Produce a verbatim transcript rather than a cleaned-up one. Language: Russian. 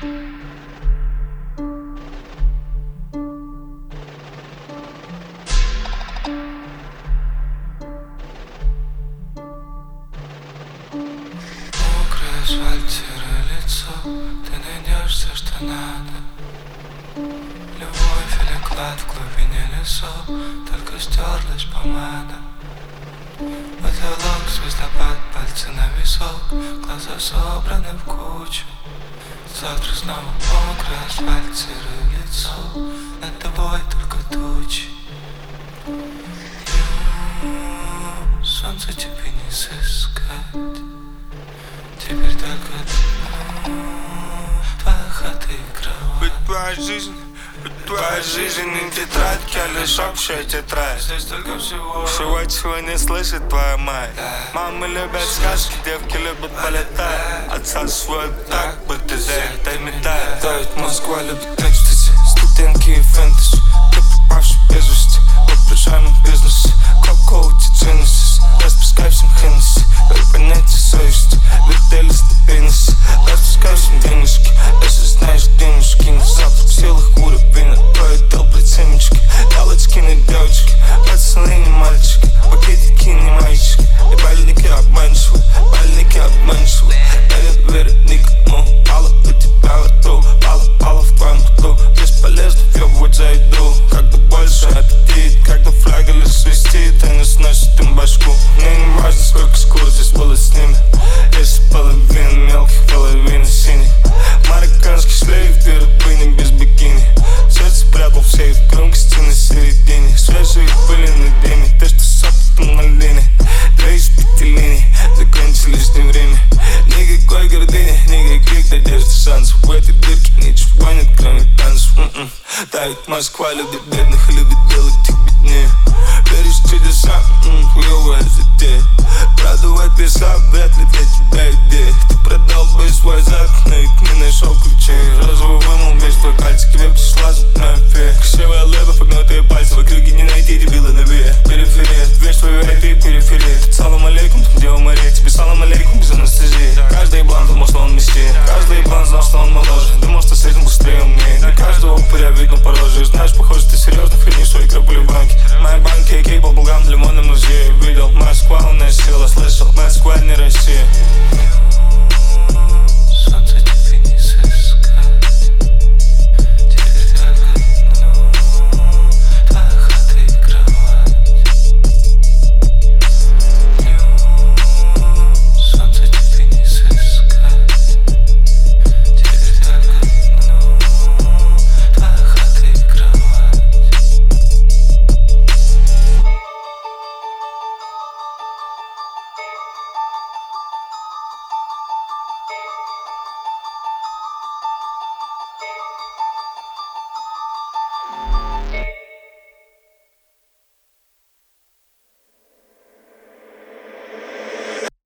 Асфальтируй лицо, ты найдешь все, что надо. Любовь или клад в глубине лесов, только стерлась помада. Потолок, звездопад, пальцы на висок, глаза собраны в кучу. Завтра снова мокрый асфальт, серое лицо, над тобой только тучи. Ю, солнце тебе не сыскать. Теперь только твоя хата и кровать. Ведь твоя жизнь, ведь твоя жизнь не тетрадь, а лишь общая тетрадь. Здесь только всего Всего, чего не слышит твоя мать. Мамы любят сказки, девки любят полетать. Отсасывают так, будто за это медаль. Да, ведь Москва любит экстази, студентки и фэнтези. Ты пропавший без вести, в прижаном бизнесе. Кока-кола, тицинусис, распускай всем хеннесси. Как понятие совести, вертели стабильности. Распускай всем денежки, если знаешь денежки. На запах в силах уровень, а то и долбать семечки. Галочки на девочки, пацаны не мальчики. Пакетики не мальчики, и больники обманчивы, больники обманчивы. Я не верю никому, пала у тебя во рту, пала, пала в твоем рту. Бесполезно въебывать за еду, когда больше аппетит, когда флягель свистит, и не сносит им башку. Мне не важно, сколько скоро здесь было с ними. Если половина мелких, половина синих. Марокканский шлейф, ты рабыня без бикини. Сердце прятал в сейф, громкости на середине. Свежие были на дыме, ты что с опытом на линии. Две из пяти линий, закончи лишнее время. Никакой гордыни, никаких надежд и шансов. В этой дырке ничего нет, кроме танцев. М-м. Да, ведь Москва любит бедных и любит делать их беднее. Веришь в чудеса? М-м, хуёвая затея. Продувать песок,